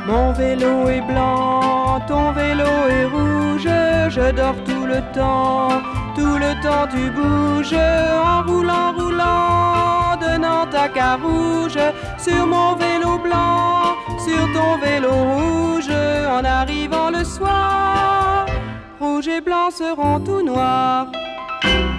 Mon vélo est blanc, ton vélo est rouge, je dors tout le temps tu bouges, en roulant, roulant, de Nantes à Carouge, sur mon vélo blanc, sur ton vélo rouge, en arrivant le soir, rouge et blanc seront tout noirs.